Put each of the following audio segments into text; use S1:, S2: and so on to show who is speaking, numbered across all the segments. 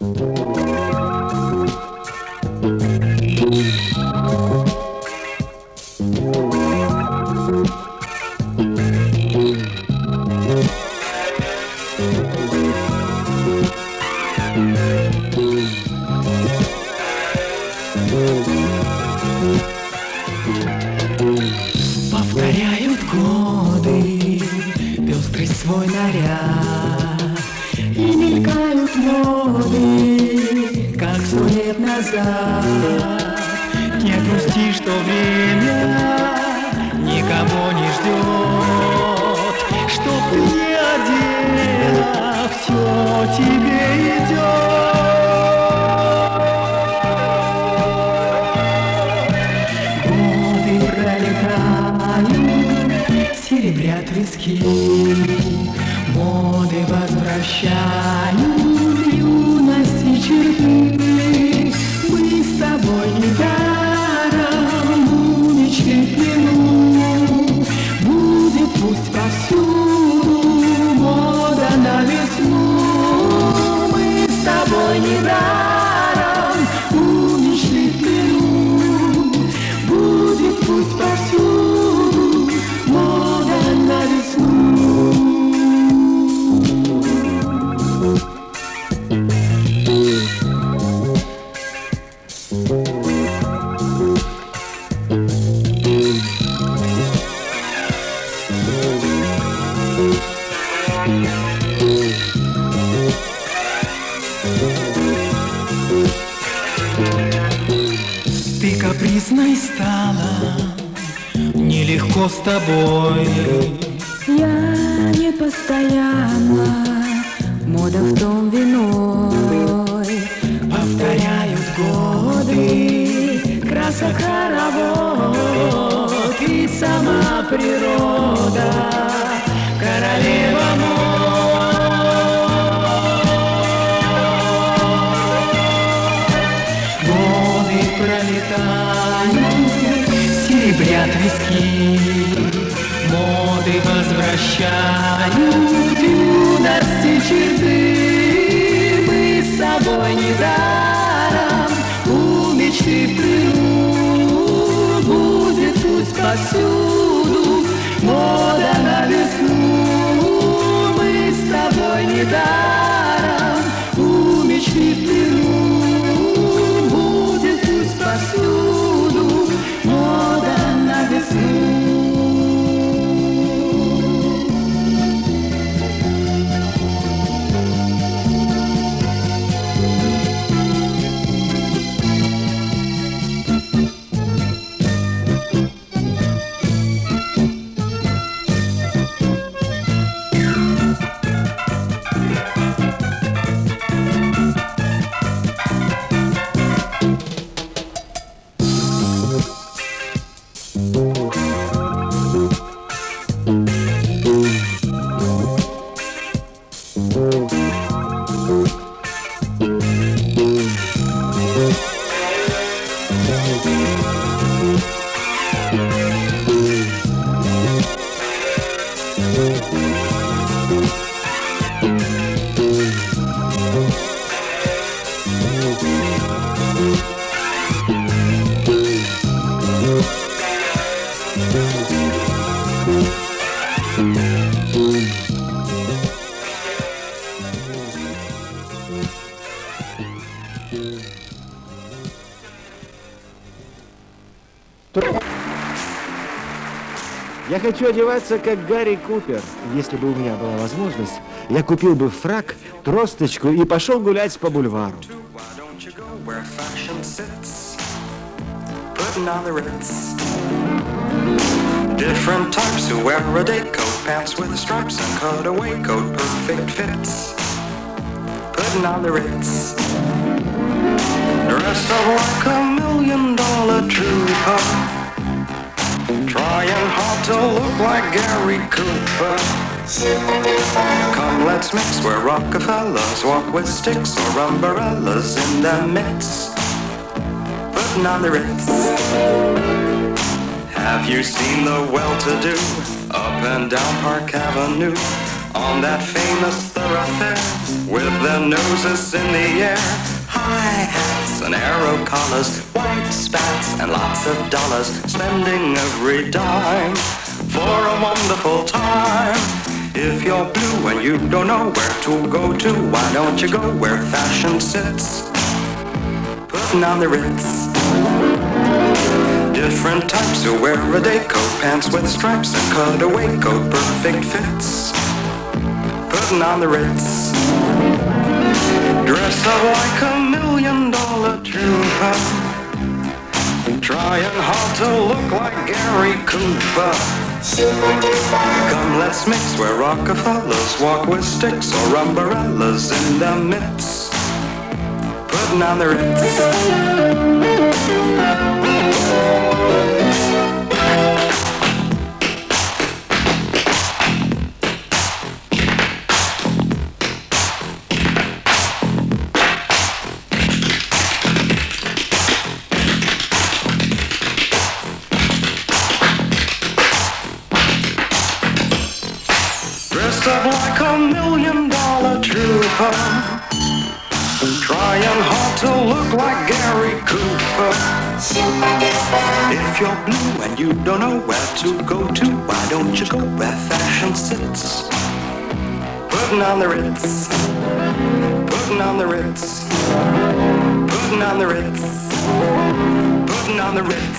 S1: Повторяют годы пестрость свой наряд, и мелькают моды, как 100 лет назад. Не грусти, что время никого не ждет, чтоб ты не одела, все тебе идет. Годы пролетают, серебрят виски, моды возвращают юности черты. Мы с тобой недаром умнички в плену. Будет пусть повсюду мода на весну. Мы с тобой недаром умнички в плену. Будет пусть повсюду мода на весну. Ты капризной стала, нелегко с тобой.
S2: Я не постоянно, мода в том виной.
S1: Повторяют годы, красок хоровод, и сама природа, королева мод. Годы пролетают, серебрят виски, моды возвращают юности черты. Мы с тобой недаром у мечты в плену. Будет пусть повсюду мода на весну. Мы с тобой недаром у мечты в плену. Будет пусть повсюду мода на весну.
S3: Я хочу одеваться, как Гарри Купер. Если бы у меня была возможность, я купил бы фрак, тросточку и пошел гулять по бульвару.
S4: Different types who wear a day coat, pants with stripes and cutaway coat, perfect fits. Putting on the Ritz. Dressed up like $1 million trooper, trying hard to look like Gary Cooper. Come, let's mix where Rockefellers walk with sticks or umbrellas in their midst. Putting on the Ritz. Have you seen the well-to-do up and down Park Avenue? on that famous thoroughfare with their noses in the air. High hats and arrow collars, white spats and lots of dollars, spending every dime for a wonderful time. If you're blue and you don't know where to go to, why don't you go where fashion sits, putting on the Ritz. Different types who wear a day coat, pants with stripes and cutaway coat, perfect fits, putting on the Ritz. Dress up like $1 million trooper, trying hard to look like Gary Cooper. Come, let's mix where Rockefellers walk with sticks or umbrellas in their midst, putting on the Ritz. Up like $1 million trooper, trying hard to look like Gary Cooper. If you're blue and you don't know where to go to, why don't you go where fashion sits, putting on the Ritz, putting on the Ritz, putting on the Ritz, putting on the Ritz.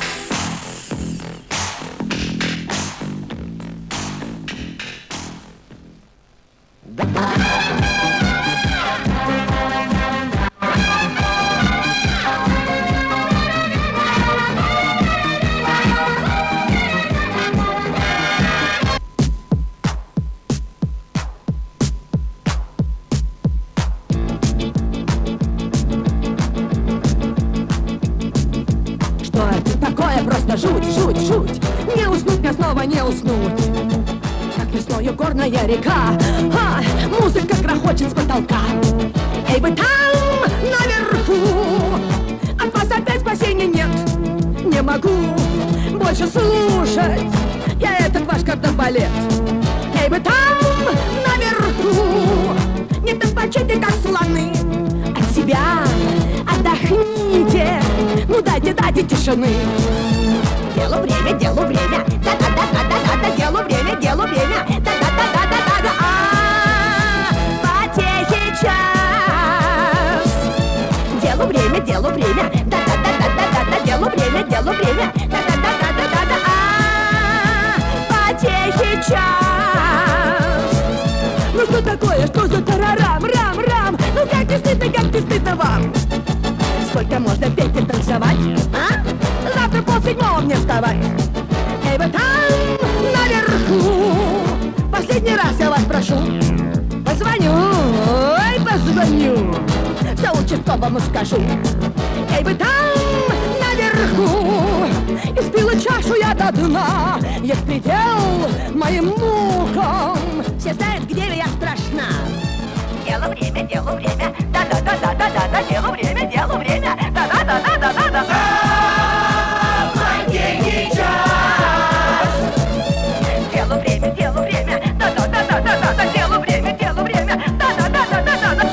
S2: Не уснуть мне снова, не уснуть. Как весною горная река, музыка грохочет с потолка. Эй, вы там, наверху, от вас опять спасения нет. Не могу больше слушать я этот ваш кардебалет. Эй, вы там, наверху, не топочите, как слоны. От себя отдохните, ну дайте тишины. Делу время, да-да-да-да-да-да, делу время, да-да-да-да-да-да, потехи час. Делу время, да-да-да-да-да-да, делу время, да-да-да-да-да-да, потехи час. Ну что такое, что за тарарам, рам? Ну как не стыдно вам? Сколько можно петь и танцевать, а? Завтра 6:30 мне вставать. Эй, вы там, наверху, последний раз я вас прошу. Позвоню, за участковому скажу. Эй, вы там, наверху, испила чашу я до дна. Есть предел моим мукам, все знают, где я страшна. Делу время, да-да-да-да-да-да, делу время, да-да-да-да-да-да. Потехи час. Делу время, да-да-да-да-да-да, делу время, да-да-да-да-да-да.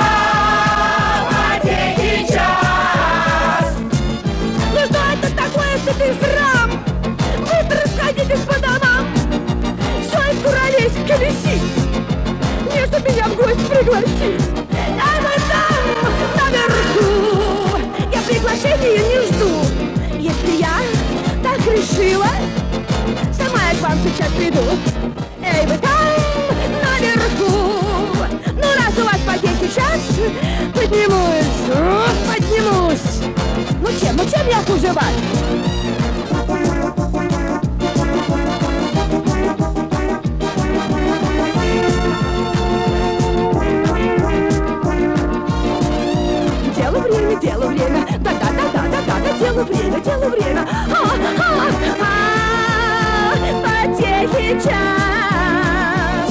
S2: Потехи час. Ну что это такое, что ты срам? Быстро расходитесь по домам. Все и куролесь колесить, не чтоб меня в гости пригласить. А вы там, наверху, я приглашения не жду. Если я так решила, сама я к вам сейчас приду. Эй, вы там, наверху, ну раз у вас потехи час, поднимусь. Ну чем я хуже вас? Делу время, да-да-да-да-да-да, делу время, потехи час.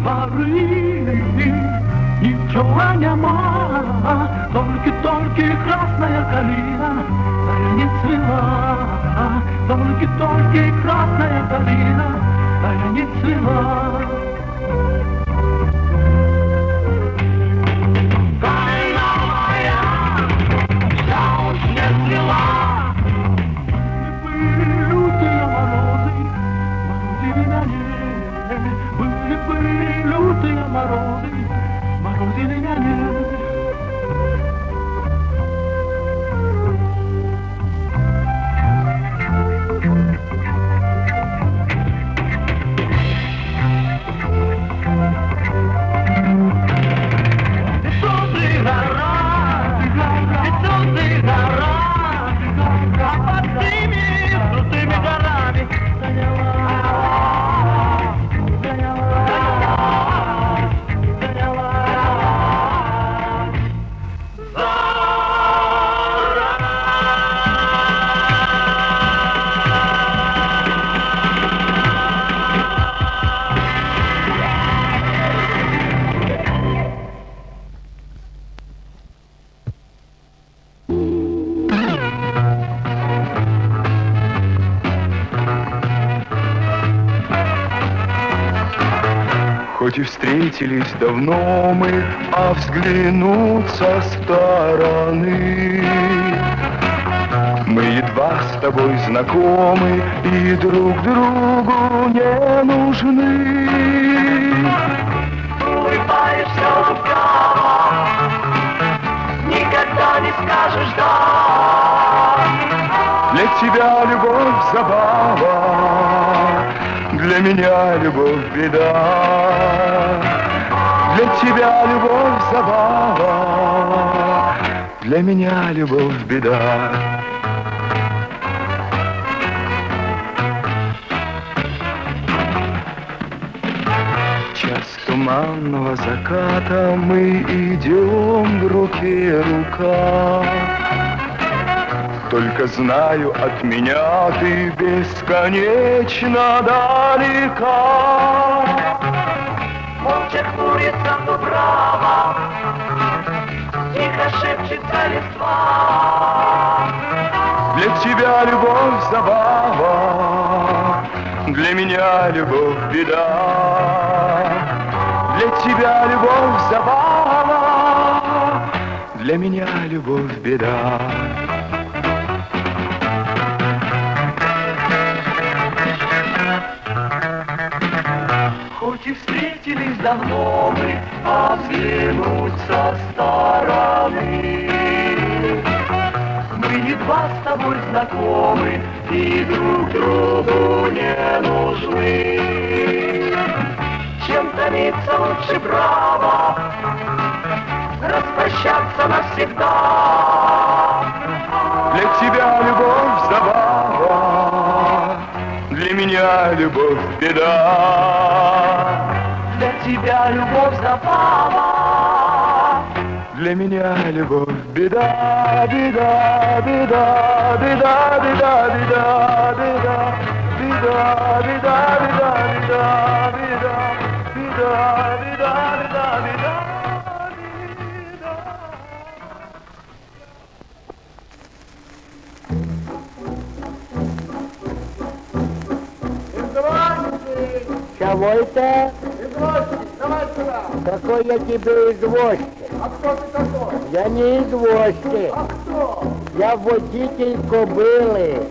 S1: дворы, ничего нема, только красная калина, да не цвела, только красная калина, да не цвела. Лютые морозы, морозили меня.
S5: Хоть и встретились давно мы, а взглянуть со стороны мы едва с тобой знакомы и друг другу не нужны.
S1: Улыбаешься лукаво, никогда не скажешь «да».
S5: Для тебя любовь забава, для меня любовь беда. Для тебя любовь забава, для меня любовь беда. Час туманного заката, мы идем в руке рука. Только знаю, от меня ты бесконечно далека.
S1: Молча хмурится дубрава, тихо шепчется листва.
S5: Для тебя любовь забава, для меня любовь беда. Для тебя любовь забава, для меня любовь беда.
S1: Хоть и встретились давно мы, а взглянуть со стороны мы едва с тобой знакомы и друг другу не нужны. Чем томиться лучше право распрощаться навсегда.
S5: Для тебя любовь забава, для меня любовь беда.
S1: Для тебя любовь забава,
S5: для меня любовь беда, беда, беда, беда, беда, беда, беда, беда, беда, беда, беда, беда, беда, беда, беда, беда.
S6: Кого это?
S3: Извозчик, давай сюда.
S6: Какой я тебе извозчик?
S3: А кто ты такой?
S6: Я не извозчик.
S3: А кто?
S6: Я водитель кобылы.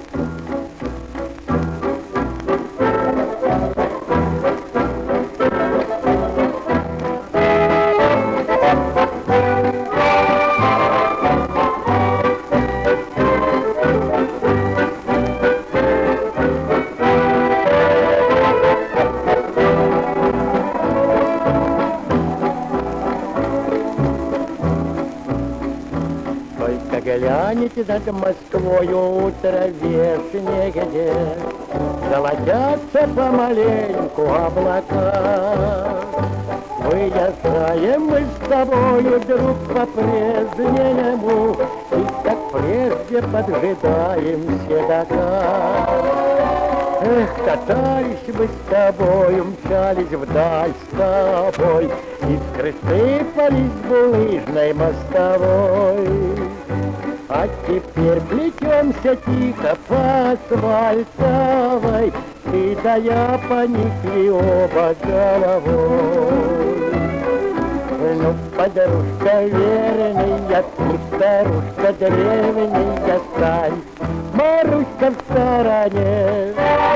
S6: Глянете над Москвою утро вешнее, где золотятся помаленьку облака. Выезжаем мы с тобою, друг, по-прежнему, и как прежде поджидаем седока. Эх, катались мы с тобой, умчались вдаль с тобой, искры сыпались с булыжной мостовой. А теперь плетемся тихо по асфальтовой, ты да я поникли оба головой. Ну, подружка верная, ты старушка древняя, стань, Маруська в стороне.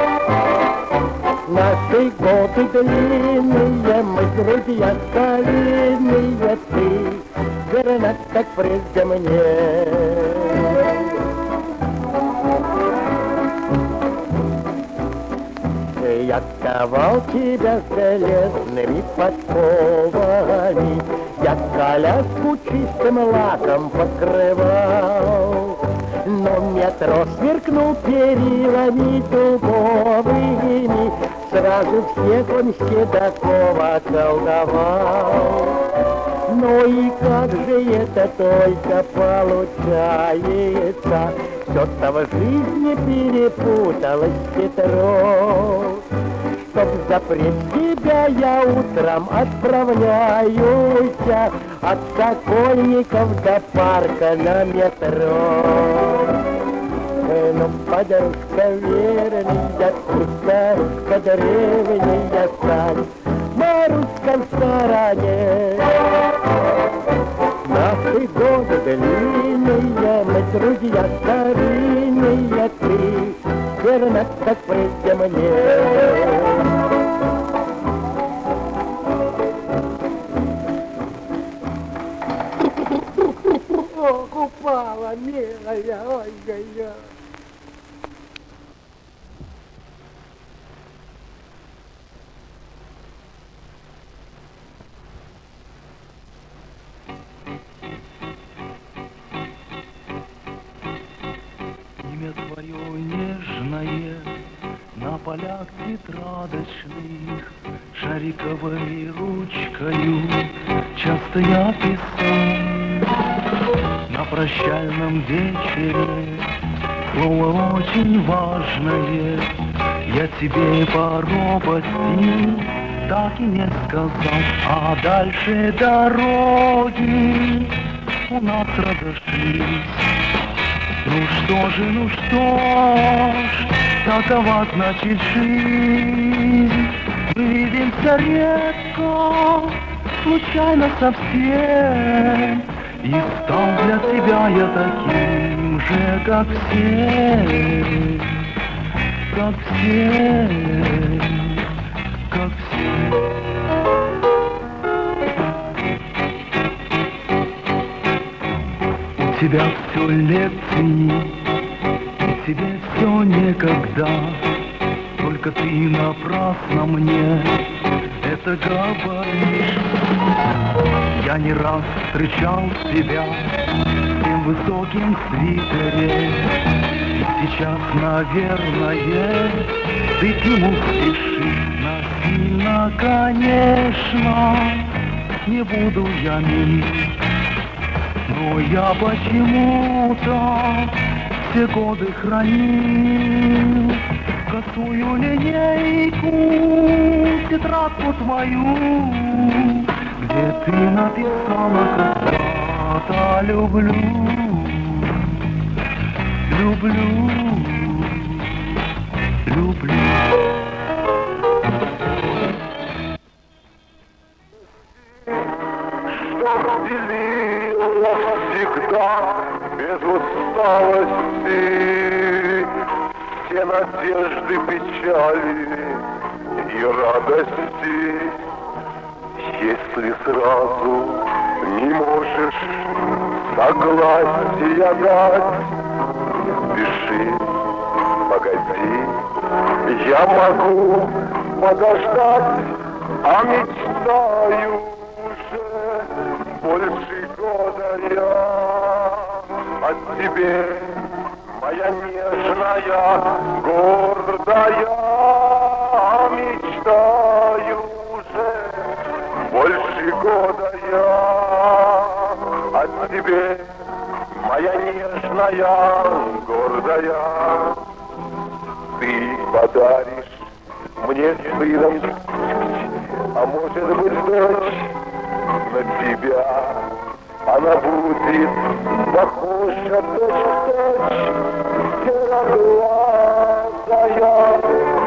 S6: Наши годы длинные, мы друзья старинные, ты верна, как прежде мне. Я ковал тебя железными подковами, я коляску чистым лаком покрывал, но метро сверкнул перилами дубовыми, сразу всех он седаков околдовал. Ну и как же это только получается, что-то в жизни перепуталось хитро. Чтоб запреть тебя, я утром отправляюсь от Сокольников до парка на метро. Ну, подружка верная, ты старушка древняя, стань, Маруська в стороне. Наши годы длинные, мы друзья старинные, ты верна, как прежде мне. Ох, упала, милая, ой-ой-ой.
S1: Имя твое нежное на полях тетрадочных шариковой ручкою часто я писал. На прощальном вечере слово очень важное я тебе по робости так и не сказал. А дальше дороги у нас разошлись. Ну что ж, такова значит жизнь. Мы видимся редко, случайно совсем, и стал для тебя я таким же, как все, как все, как все. У тебя все лекции, и тебе все некогда, только ты напрасно мне это говоришь. Я не раз встречал тебя в тем высоким свитере, и сейчас, наверное, ты к нему спешишь. Насильно, конечно, не буду я мил, но я почему-то все годы хранил косую линейку, тетрадку твою, где ты написала когда-то люблю, люблю, люблю.
S5: Что делила всегда без усталости все надежды, печали и радости. Если сразу не можешь согласия дать, спеши, погоди, я могу подождать, а мечтаю уже больше года я о тебе, моя нежная, гордая, мечтаю уже больше года я о тебе, моя нежная, гордая. Ты подаришь мне сыном, а может быть дочь на тебя. Она будет похожа точь-в-точь, сероглазая,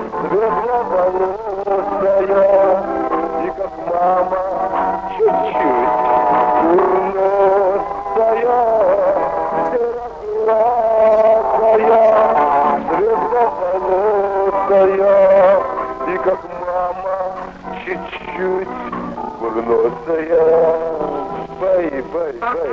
S5: светловолосая, и как мама чуть-чуть курносая, сероглазая, светловолосая, и как мама чуть-чуть курносая. Бай, бай, бай.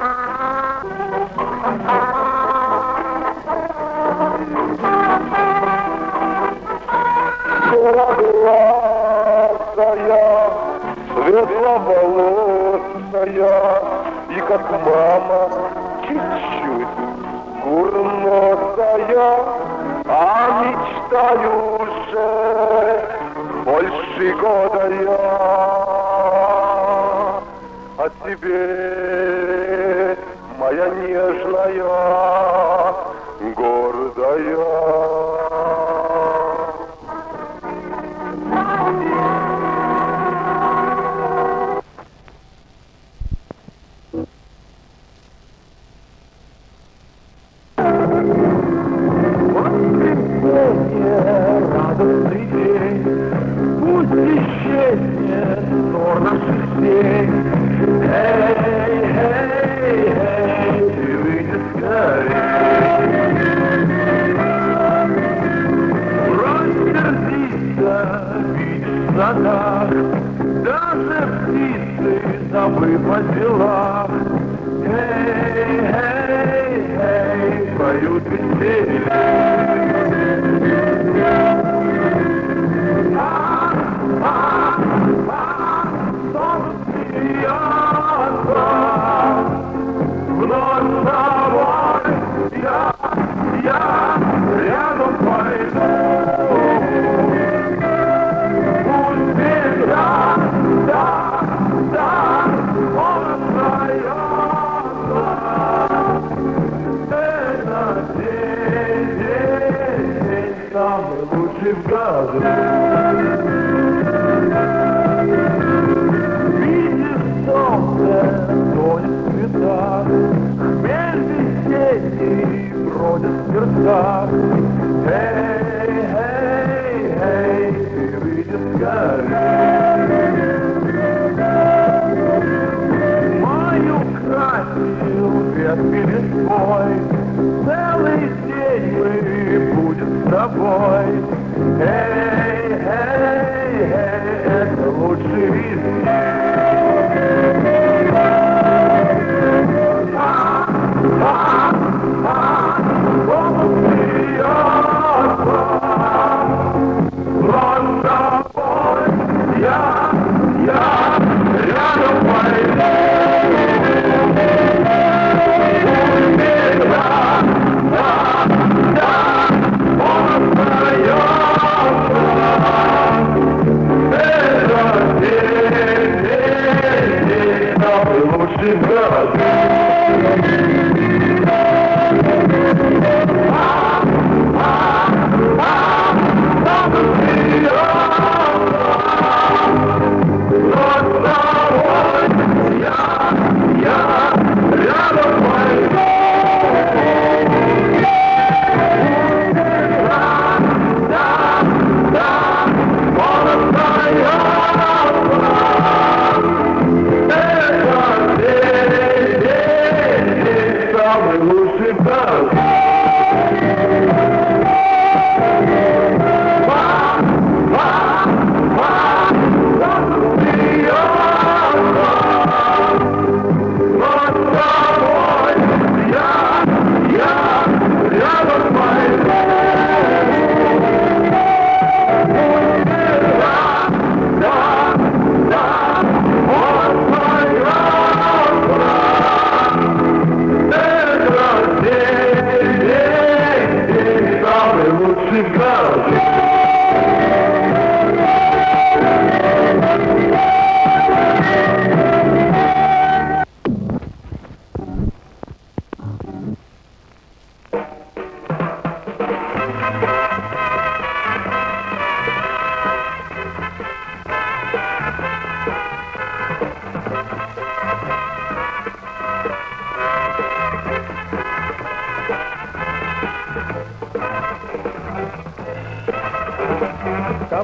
S5: Сероглазая, светловолосая, и как мама чуть-чуть курносая, а мечтаю уже больше года я о тебе, моя нежная, гордая. Радостный день, пусть исчезнет ссор наших дней. Эй, эй, эй, ты выйди скорей. Брось сердиться, видишь в садах, даже птицы забыв о делах. Эй, эй, эй, поют веселье. Вновь с тобой я рядом пойду. Пусть всегда, да, он остается. Это день самый лучший в году. Солнце тонет в цветах, хмель весенний бродит в сердцах. Эй, эй, эй, ты выйди скорей. Мою красил ветви листвой, целый день мы будем с тобой. Эй, эй, эй, это лучший из всех.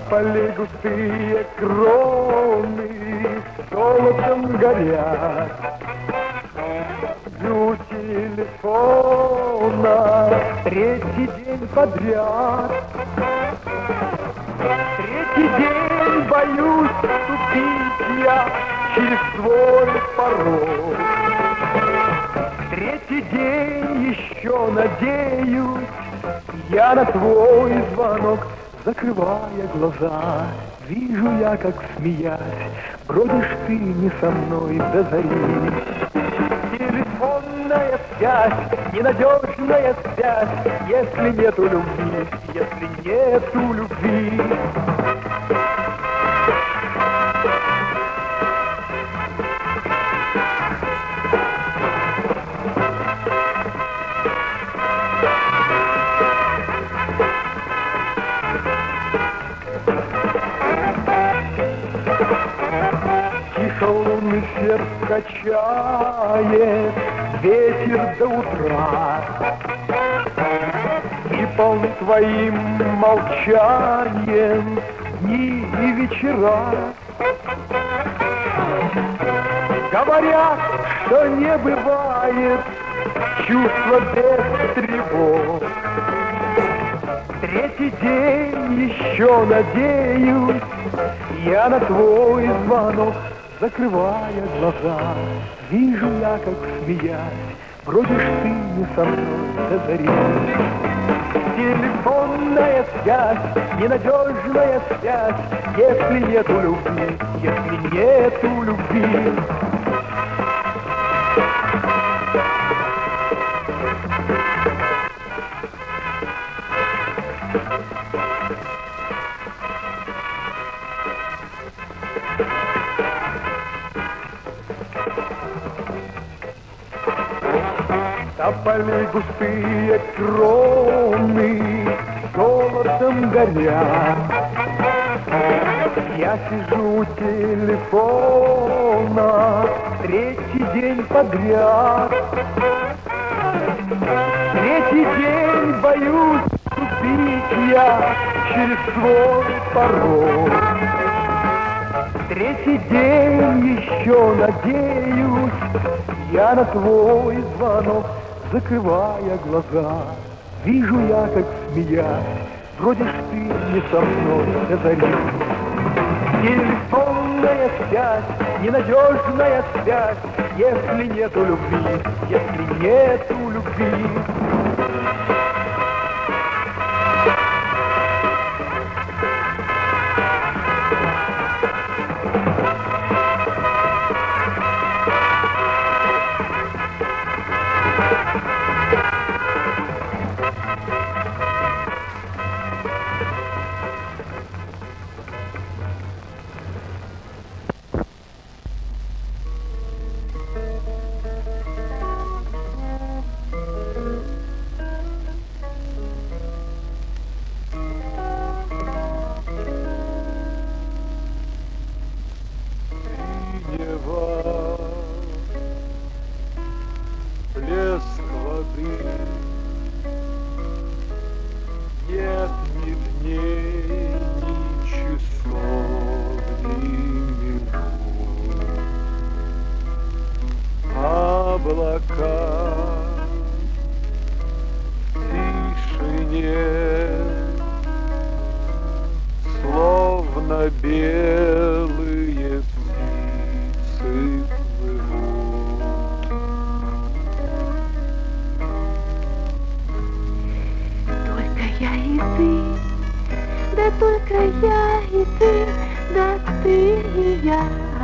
S5: Тополи густые кроны золотом горят. Жду телефона третий день подряд. Третий день боюсь ступить я через свой порог. Третий день еще надеюсь я на твой звонок. Закрывая глаза, вижу я, как смеясь, бродишь ты не со мной до зари. Телефонная связь, ненадежная связь, если нету любви, если нету любви. Лунный свет качает ветер до утра, и полны твоим молчанием дни и вечера. Говорят, что не бывает чувства без тревог. Третий день еще надеюсь я на твой звонок. Закрывая глаза, вижу я, как смеясь, бродишь ты не со мной до зари. Телефонная связь, ненадежная связь, если нету любви, если нету любви. Тополи густые кроны золотом горят. Я сижу у телефона третий день подряд. Третий день боюсь ступить я через свой порог. Третий день еще надеюсь я на твой звонок. Закрывая глаза, вижу я, как смеясь, бродишь ты не со мной до зари. Телефонная связь, ненадежная связь, если нету любви, если нету любви.
S1: Плеск воды, нет ни дней, ни часов, ни минут. Облака в тишине, словно белые птицы плывут.
S7: Только я и ты, да только я и ты, да ты и я.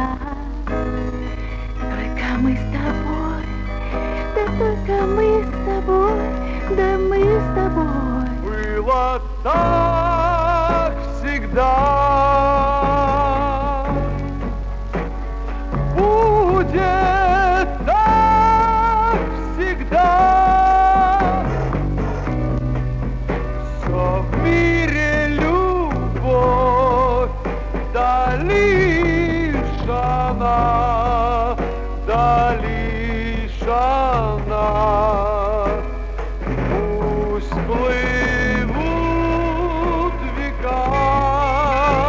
S7: Только мы с тобой, да только мы с тобой, да мы с тобой.
S1: Было так всегда, будет так всегда. Все в мире любовь, да лишь она, да лишь она. Пусть плывут века,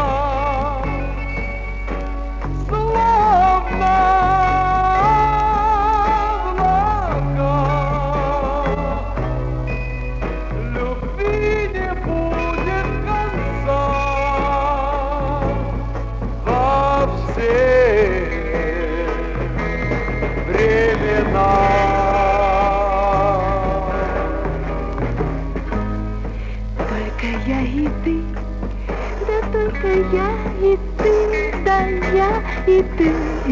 S1: вина.
S7: Только я и ты, да только я и ты, да я и ты.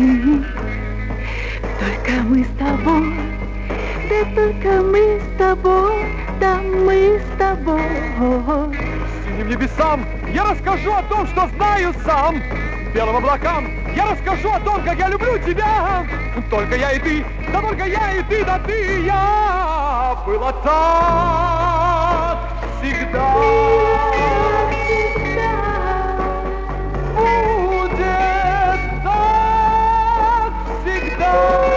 S7: Только мы с тобой, да только мы с тобой, да мы с тобой.
S1: Синим небесам я расскажу о том, что знаю сам. Белым облакам я расскажу о том, как я люблю тебя. Только я и ты, да только я и ты, да ты и я. Было так всегда. Будет так всегда.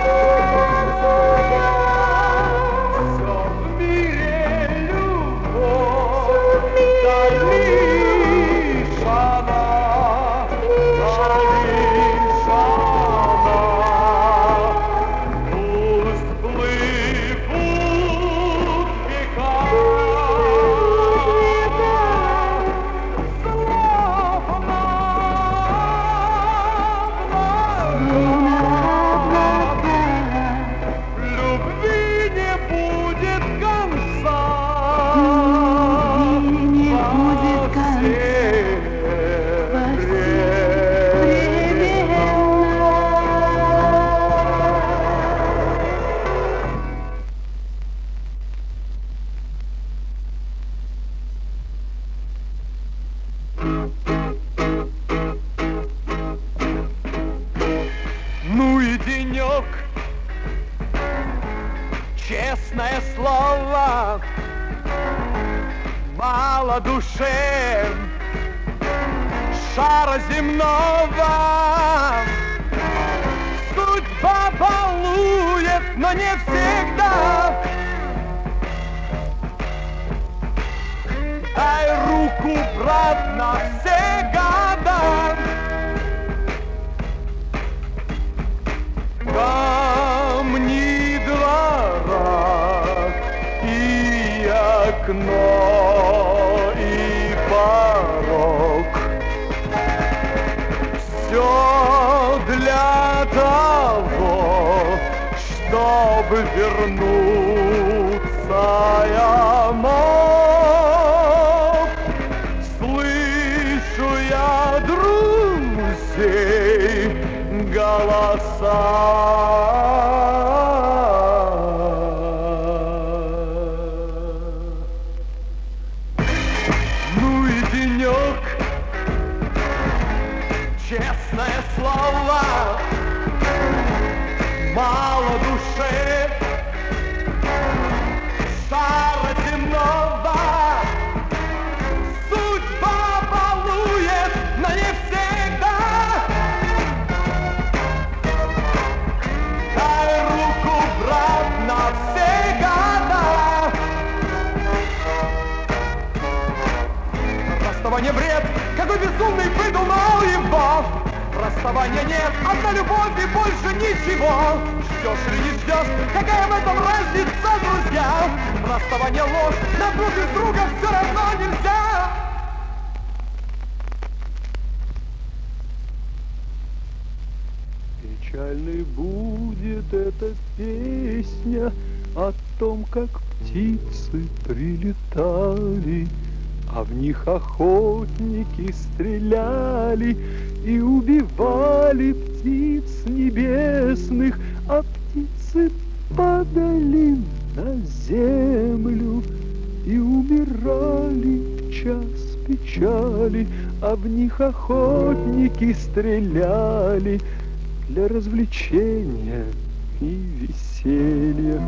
S1: Все в мире любовь, да лишь она, да лишь она. Пусть плывут века, любви не будет конца.
S7: Не будет конца.
S1: Ну и денек, честное слово, мало душе шара земного. Судьба балует, но не всегда. Дай руку, брат, на все года. Камни двора и окно, и порог. Все для того, чтобы вернуться я мог. Слышу я друзей голоса. Ну и денек, честное слово, мало душе шара земного. Судьба балует, но не всегда. Дай руку, брат, на все года. Расставание бред, какой безумный придумал его. Расставания нет, одна любовь и больше ничего. Ждешь или не ждешь, какая в этом разница, друзья? Расставание ложь, нам друг без друга все равно нельзя.
S5: Печальной будет эта песня о том, как птицы прилетали, а в них охотники стреляли и убивали птиц небесных, а птицы падали на землю и умирали в час печали, а в них охотники стреляли для развлечения и веселья.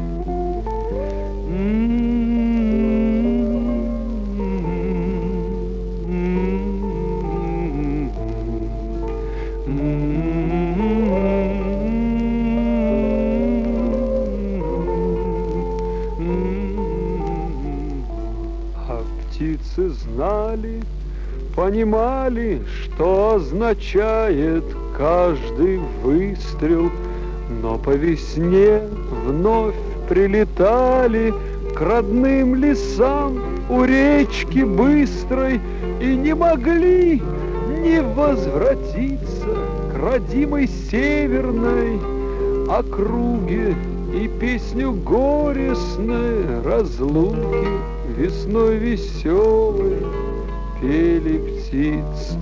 S5: А птицы знали, понимали, что означает каждый выстрел, но по весне вновь прилетали к родным лесам у речки быстрой и не могли не возвратиться к родимой северной округе песню горестной разлуки весной веселой пели птицы.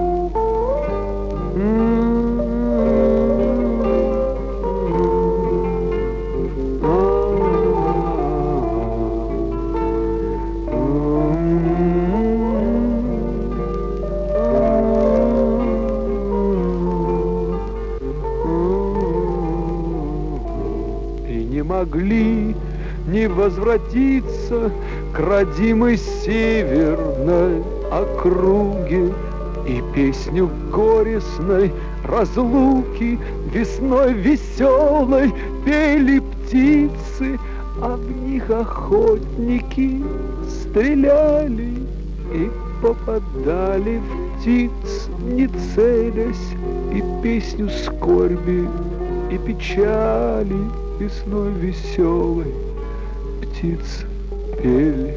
S5: Могли не возвратиться к родимой северной округе, и песню горестной разлуки весной веселой пели птицы, а в них охотники стреляли и попадали в птиц, не целясь, и песню скорби и печали весной веселой птиц пели.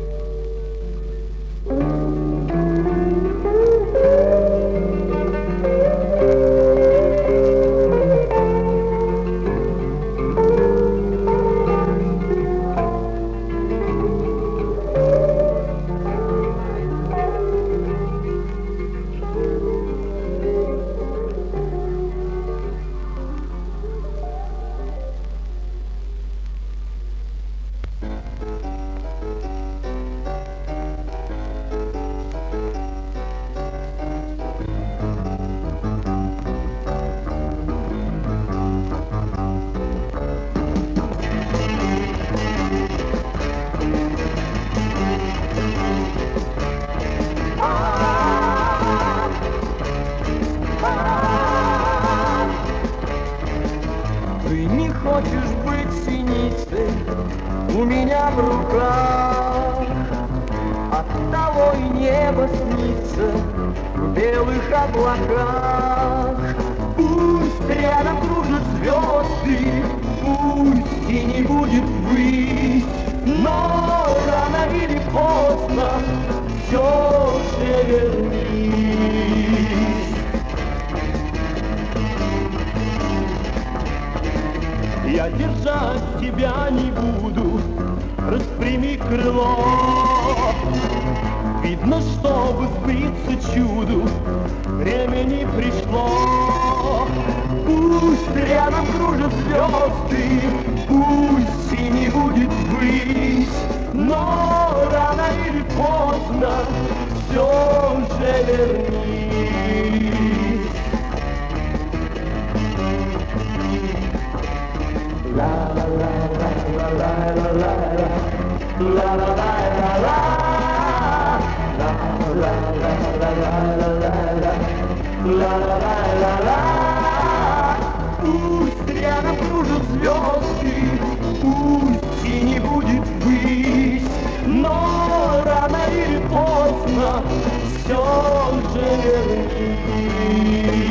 S6: Хочешь быть синицей у меня в руках, оттого и небо снится в белых облаках. Пусть рядом кружат звезды, пусть и не будет высь, но рано или поздно все же вернись. Я держать тебя не буду, распрями крыло. Видно, чтобы сбыться чуду, время не пришло. Пусть рядом кружат звезды, пусть и не будет высь, но рано или поздно все же вернись. La la la la la la la la la la la la la. Пусть рядом кружат звезды, пусть и не будет высь, но рано или поздно все же вернись.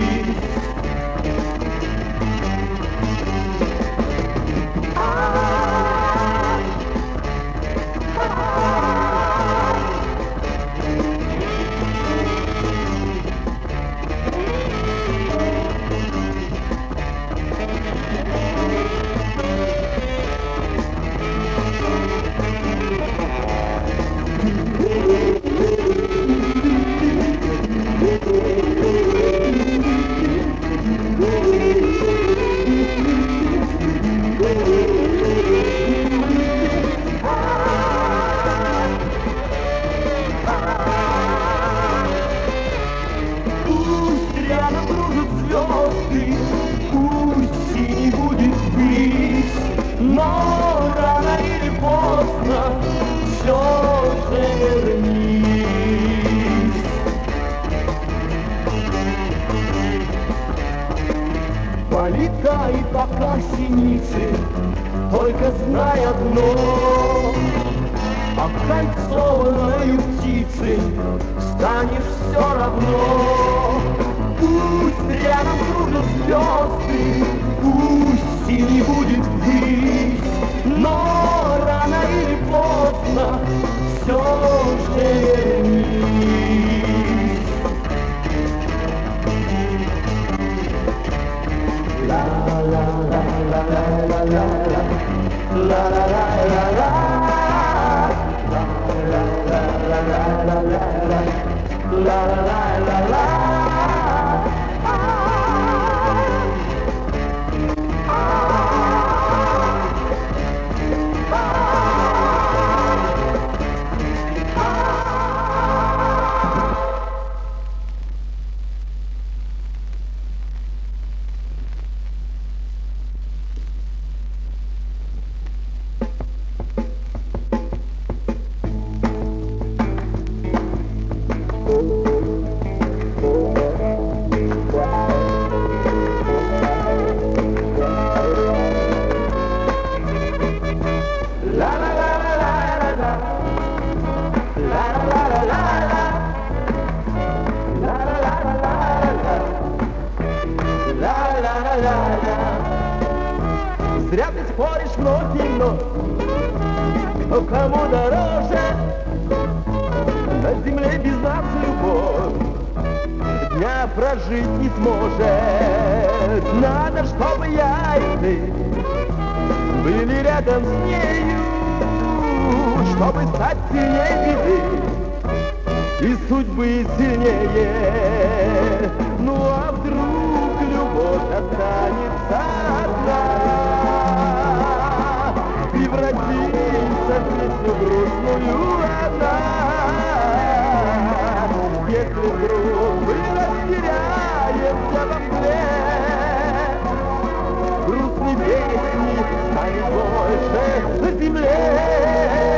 S6: Но рано или поздно все же вернись. Полетай пока синицы, только знай одно: окольцованной птицей станешь все равно. Пусть рядом кружат звезды, пусть и не будет высь, но рано или поздно все же вернись. La la la la la la la la.
S5: Зря ты споришь, но сильно, кому дороже на земле без нас любовь дня прожить не сможет. Надо, чтобы я и ты были рядом с нею, чтобы стать сильнее беды и судьбы сильнее. Ну а вдруг любовь останется одна, превратится в песню грустную одна. Если вдруг мы растеряемся во мгле, грустной песни станет больше на земле.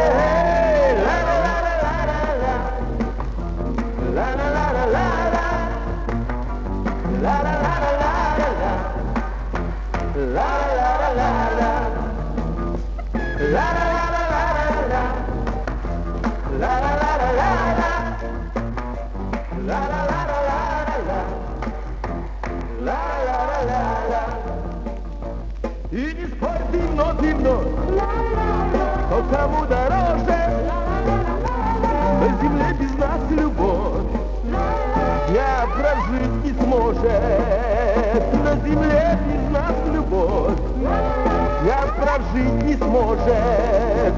S5: И не спорь, темно, темно, кто кому дороже, на земле без нас любовь дня прожить не сможет. На земле без нас любовь дня прожить не сможет.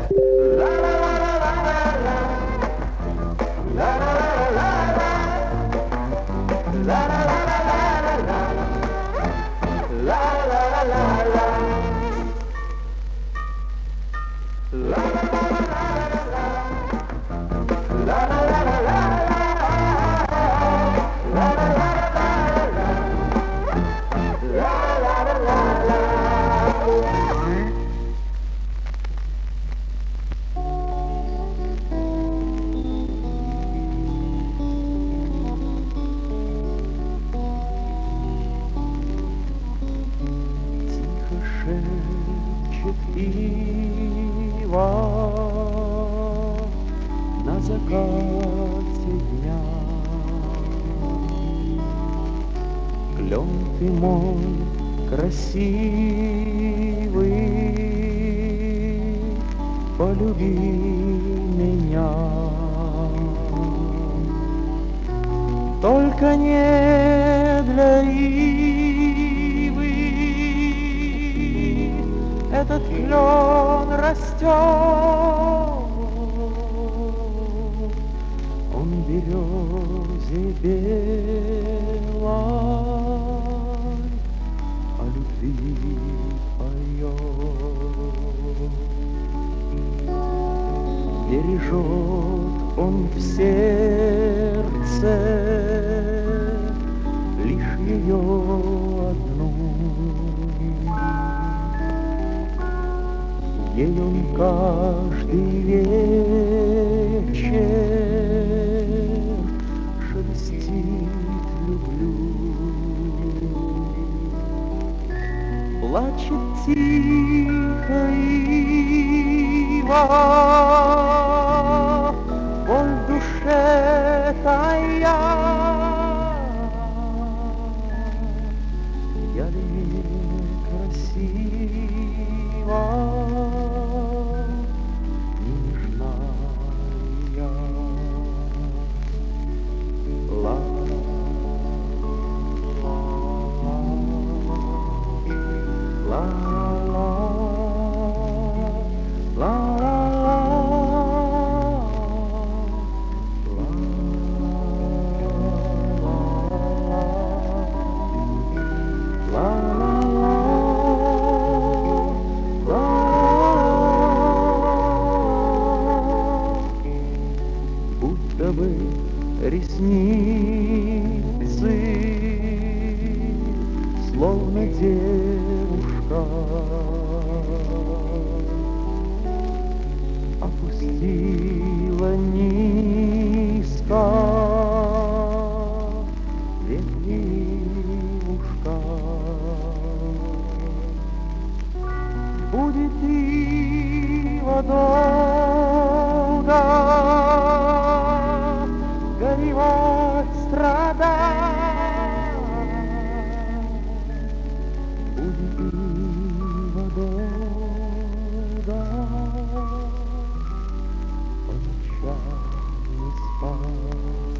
S5: Шепчет ива на закате дня. Клен ты мой красивый, полюби меня. Только не для ивы этот клен растет, он березе белой о любви поет. Бережет он в сердце лишь ее одну. Ей он каждый вечер шелестит люблю. Плачет тихо ива, боль в душе тая. Я ли красива, нежная? Ла, ла, ла, ла. ресницы, словно девушка, опустила низко ветвишка. Будет ива долго горевать, страдать. Будет ива долго по ночам не спать.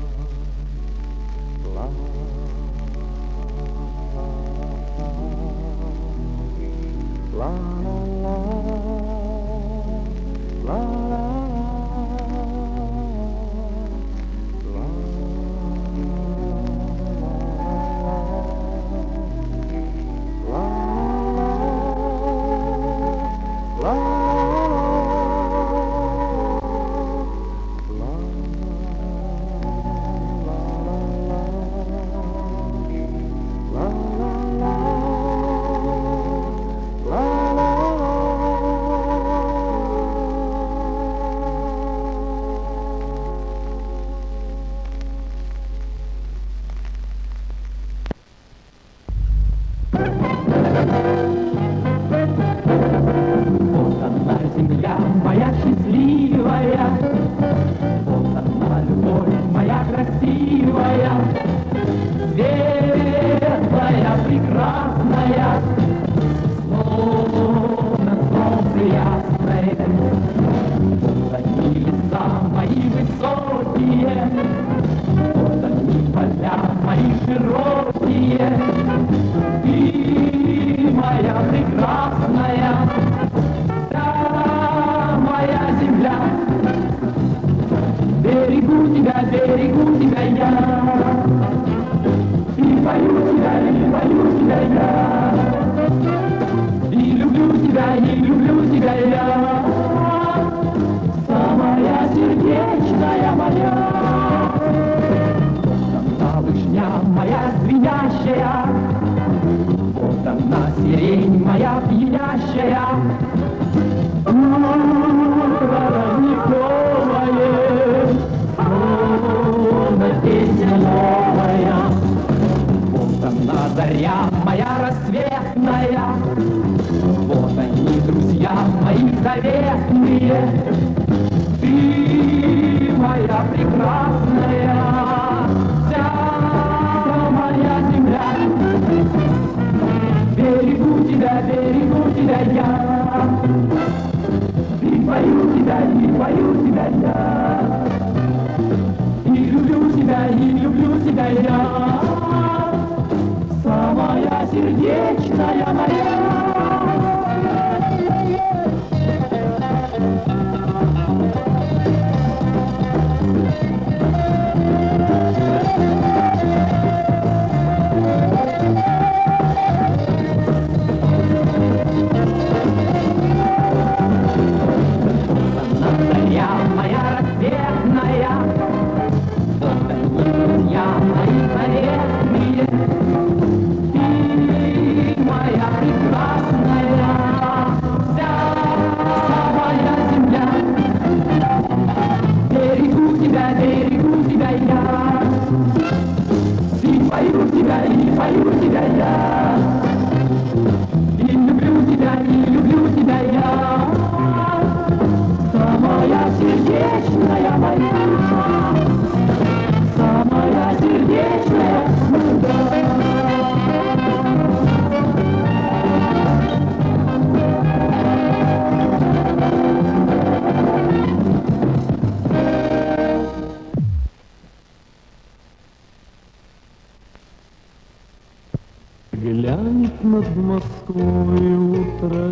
S5: Глянет над Москвой утро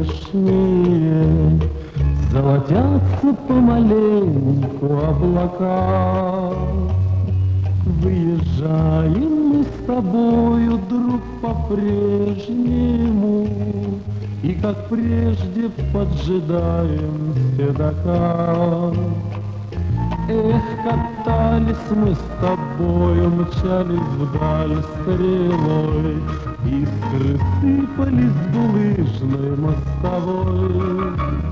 S5: вешнее, золотятся помаленьку облака. Выезжаем мы с тобою, друг, по-прежнему, и как прежде поджидаем седока.
S8: Эх, катались мы с тобою, мчались вдаль стрелой, искры сыпались булыжной мостовой.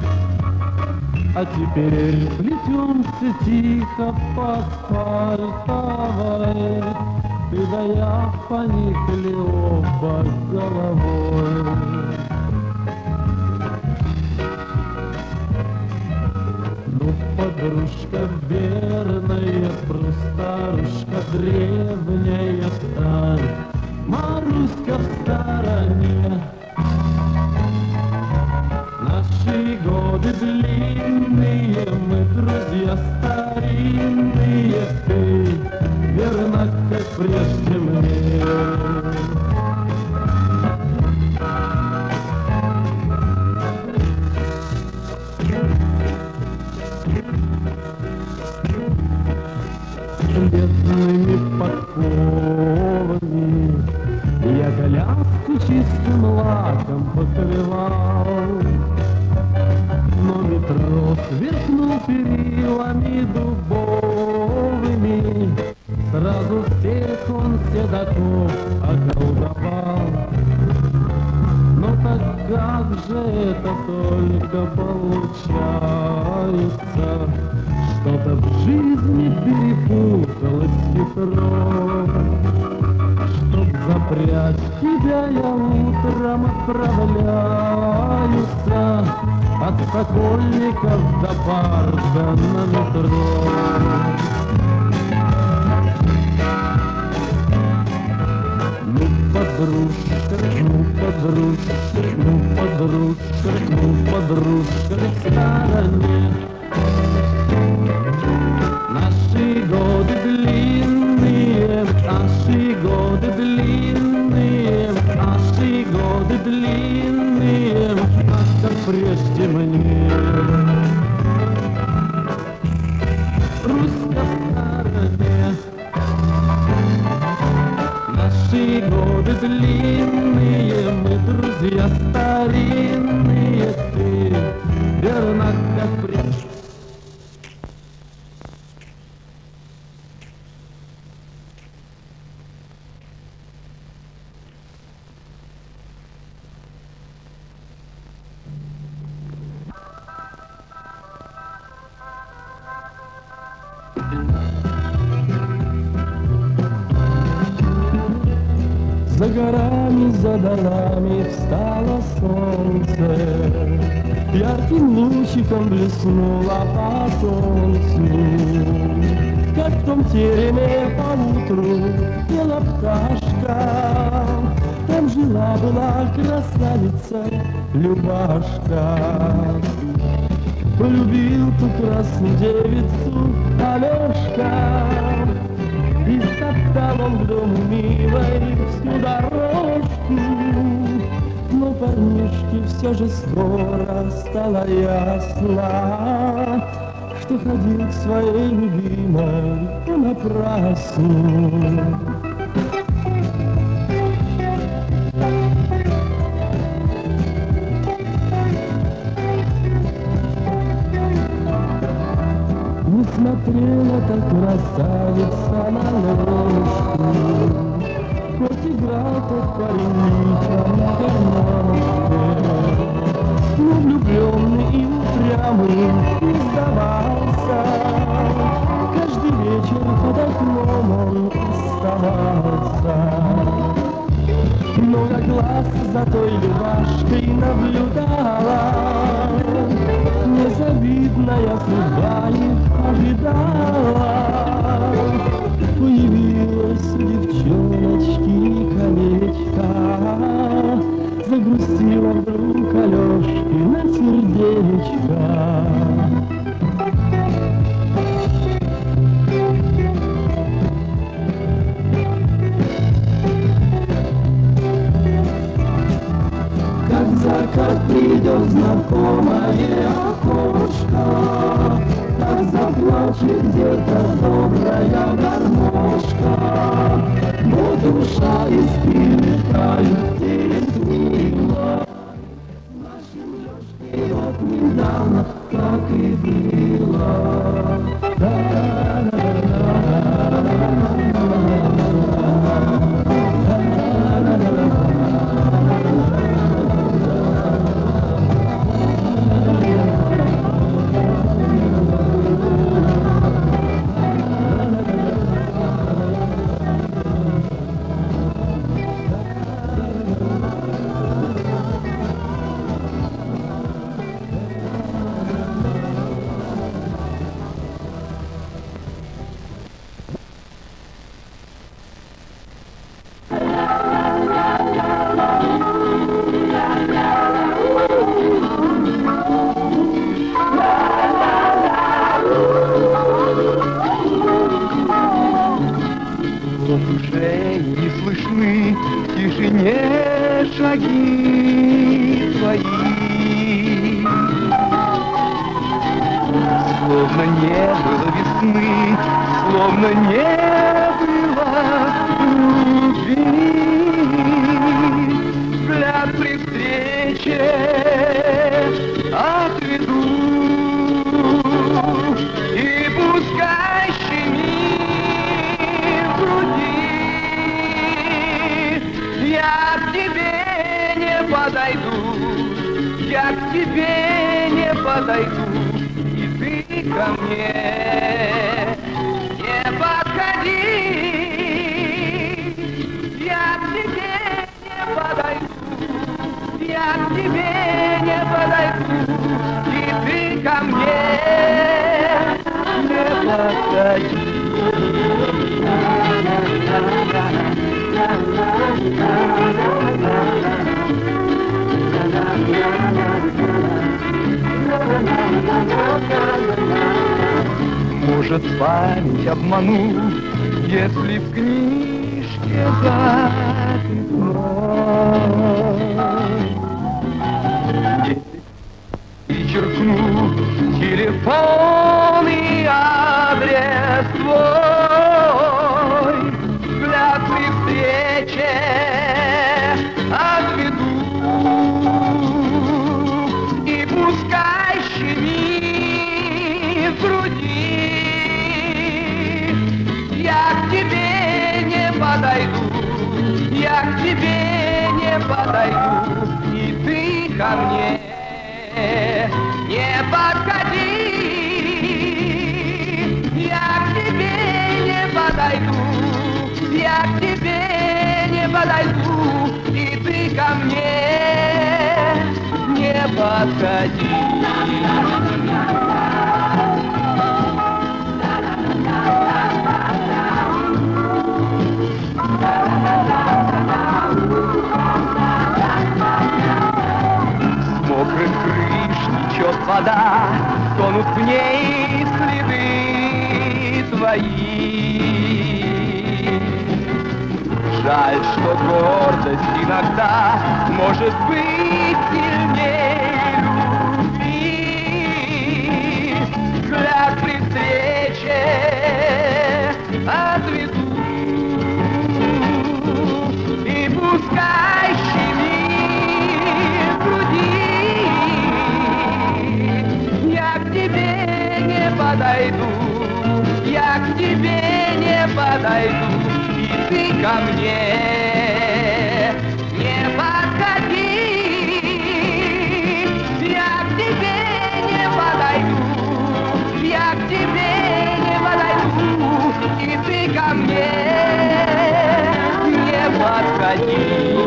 S8: А теперь плетемся тихо по асфальтовой, ты да я поникли оба головой. Ну, подружка верная, прустарушка древняя сталь, Маруська в стороне. Наши годы длинные, мы друзья старинные, ты верна, как прежде мне. Бедными подковами я коляску чистым лаком покрывал, но метро сверкнул перилами дубовыми, сразу всех он седаков околдовал. Но так как же это только получается, что-то в жизни перепуталось хитро. Чтоб запрячь тебя, я утром отправляюсь от Сокольников до парка на метро. Ну, подружка, ну, подружка, ну, подружка, ну, подружка в стороне. Наши годы длинные, наши годы длинные, наши годы длинные, ах, как прежде мне. Руська в стороне. Наши годы длинные, мы друзья старинные, ты верна, как прежде. За горами, за долами встало солнце, ярким лучиком блеснуло по солнцу. Как в том тереме поутру пела пташка, там жила-была красавица Любашка. Полюбил ту красную девицу Алешка, и стоптал он к дому милой всю дорожку. Но парнишке все же скоро стало ясно, что ходил к своей любимой понапрасну. Не смотрела та красавица на ложку, хоть играл тот парень лихо на гармошке. Но влюбленный и упрямый не сдавался, каждый вечер под окном он оставался. Много глаз за той Любашкой наблюдала, незавидная судьба их ожидала. Появилась у девчоночки колечко, загрустила вдруг Алешки на сердечко. Как закат придет знакомое окошко, так заплачет где-то добрая гармошка. Но душа и спины тают терпимо, нашим Лёшке вот недавно так и было.
S5: Уже не слышны в тишине шаги твои. Словно не было весны, словно не было любви. Взгляд при встрече отведу, и пускай щемит в груди. Я к тебе не подойду, я к тебе не подойду, и ты ко мне не подходи. Я к тебе не подойду, я к тебе не подойду, и ты ко мне не подходи. Может, память обману, если в книжке записано, и черкну телефон и адрес твой, взгляд при встрече отведу, и пускай щемит в груди. Я к тебе не подойду, я к тебе не подойду, и ты ко мне не подходи. Я к тебе не подойду, я к тебе не подойду, и ты ко мне не подходи. С мокрых крыш течет вода, тонут в ней следы твои. Жаль, что гордость иногда может быть сильнее любви. Взгляд при встрече отведу, и пускай щемит в груди. Я к тебе не подойду, я к тебе не подойду, и ты ко мне не подходи. Я к тебе не подойду, я к тебе не подойду, и ты ко мне не подходи.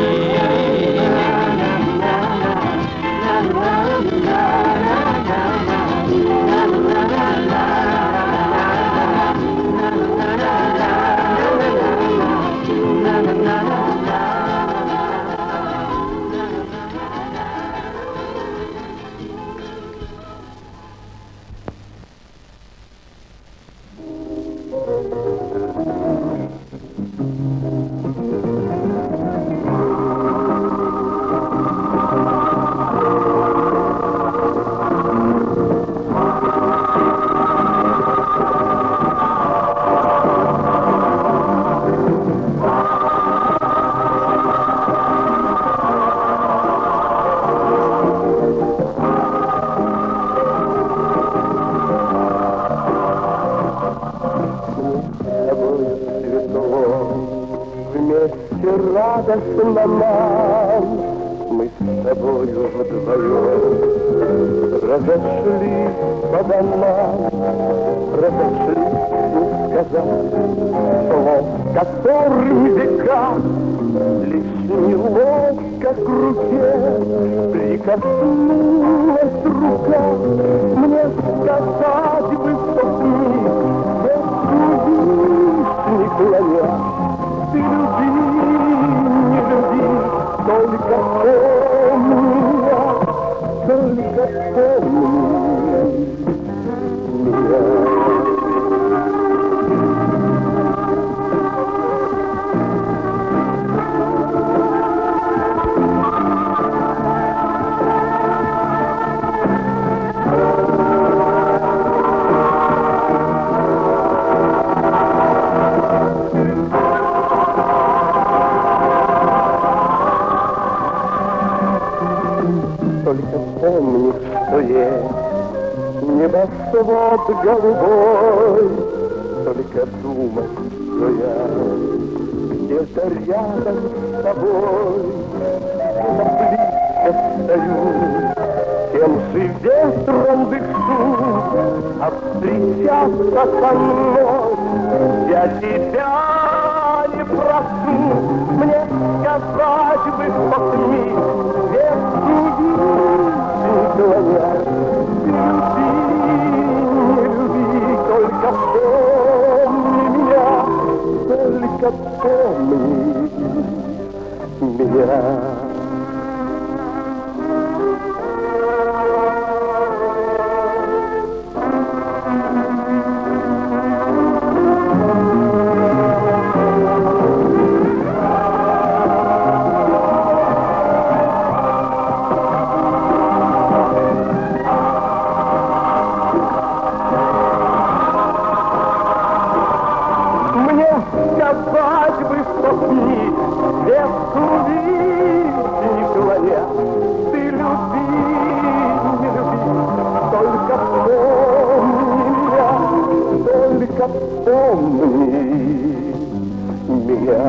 S5: радостно нам, мы с тобою вдвоем разошлись по домам, разошлись, не сказав слов, которым века лишь неловко к руке прикоснулась рука. Мне сказать бы, что ты без не клоня. Ты люби, не люби, только помни меня, только помни меня. Только помни, что есть небосвод голубой, только думай, что я где-то рядом с тобой, где-то близко стою, тем же ветром дышу, а встречаться со мной я тебя не прошу. Мне сказать бы, что ты без клоня. Ты люби, не люби, только помни меня, только помни меня. Сказать бы, что ты без не клоня. Ты люби, не люби, только помни меня, только помни меня.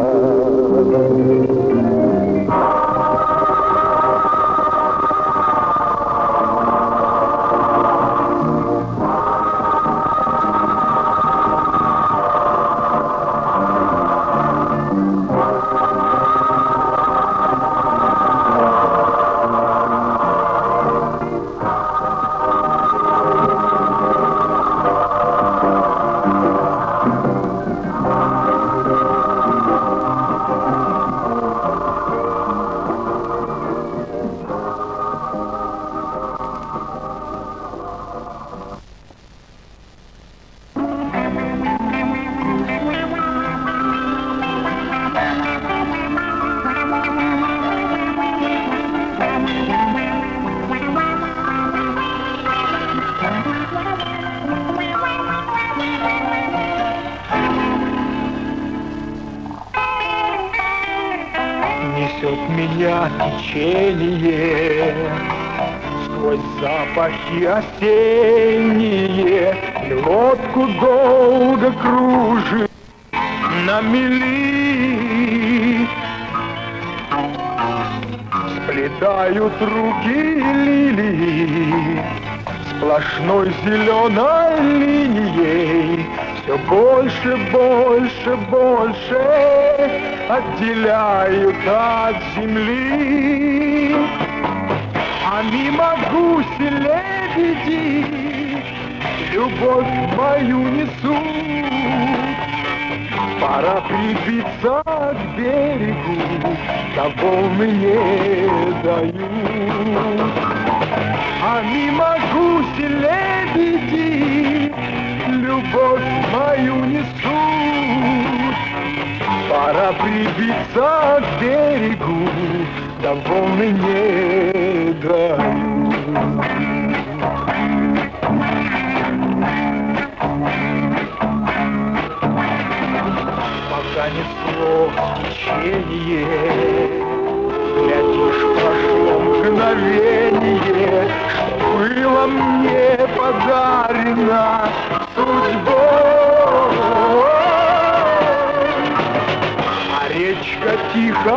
S5: Несет меня течение сквозь запахи осенние, и лодку долго кружит на мели. Сплетают руки лилии сплошной зеленой линией, все больше, больше, больше отделяют от земли. А мимо гуси лебеди любовь мою несут. Пора прибиться к берегу, да волны не дают. А мимо гуси лебеди любовь мою несут. Пора прибиться к берегу, да волны не дают. Пока несло течение, глядишь, прошло мгновение, что было мне подарено судьбой. А речка тихо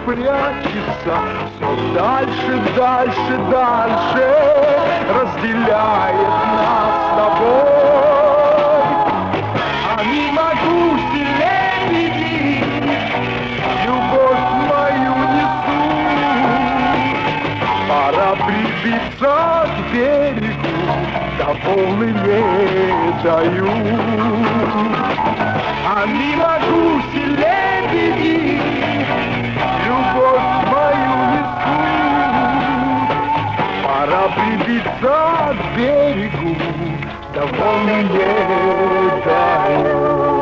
S5: прячется, все дальше, дальше, дальше разделяет нас с тобой. А мимо гуси лебеди любовь мою несут. Пора прибиться к берегу, до волны не дают. А мимо гуси лебеди любовь мою несут. Пора прибиться к берегу, до волны не дают.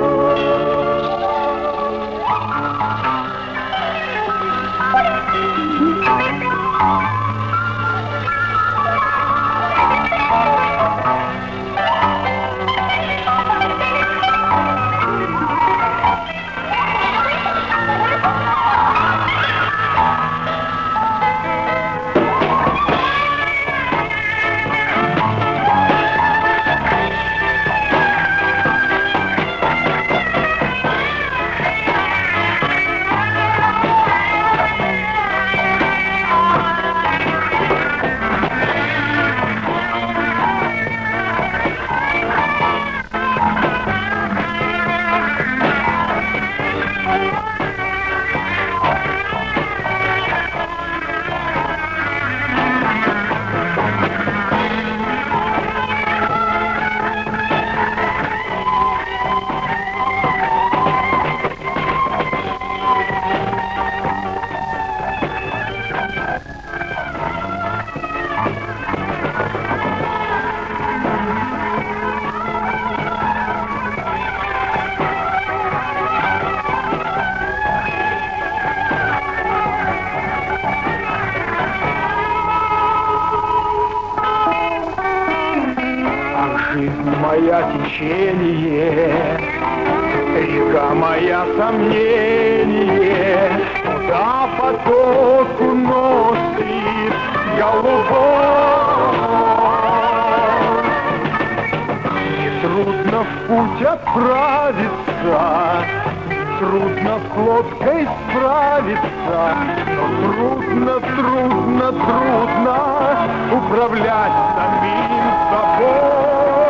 S5: Моя течение, река моя сомнение, куда поток уносит голубой. Нетрудно в путь отправиться, трудно с лодкой справиться, но трудно, трудно, трудно управлять самим собой.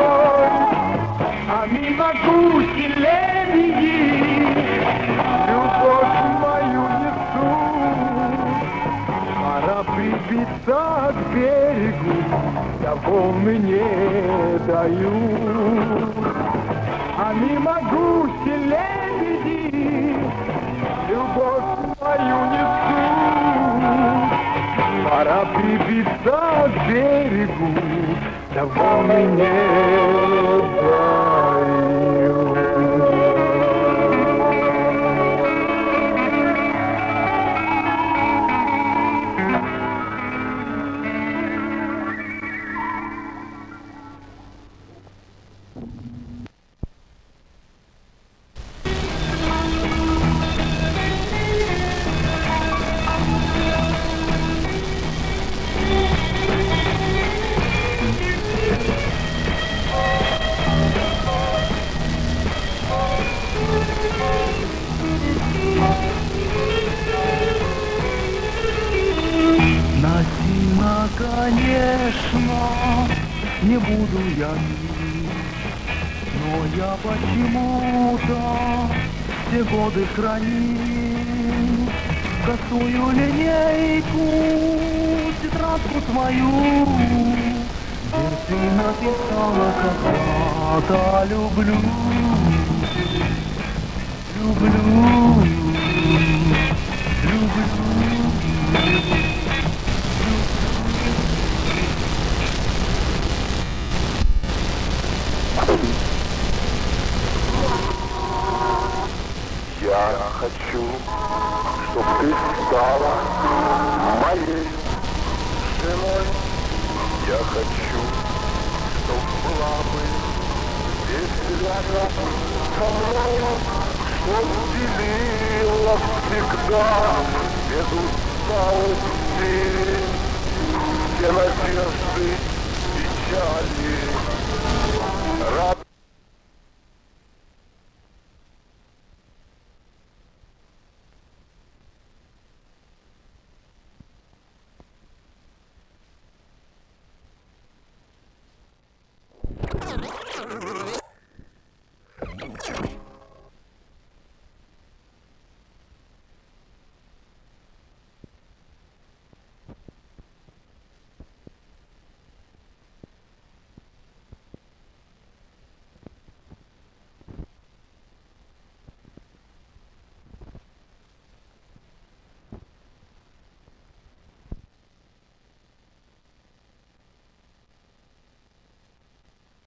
S5: А мимо гуси лебеди любовь мою несут. Пора прибиться к берегу, до волны не дают. А мимо гуси лебеди любовь мою несут. Пора прибиться к берегу, до волны не дают.
S8: Насильно, конечно, не буду я мил, но я почему-то все годы хранил косую линейку, тетрадку свою, где ты написала когда-то люблю, люблю, люблю.
S5: Я хочу, чтоб ты стала моей женой. Я хочу, чтоб была бы здесь рядом со мной, чтоб делила всегда без усталости все надежды, печали, радости.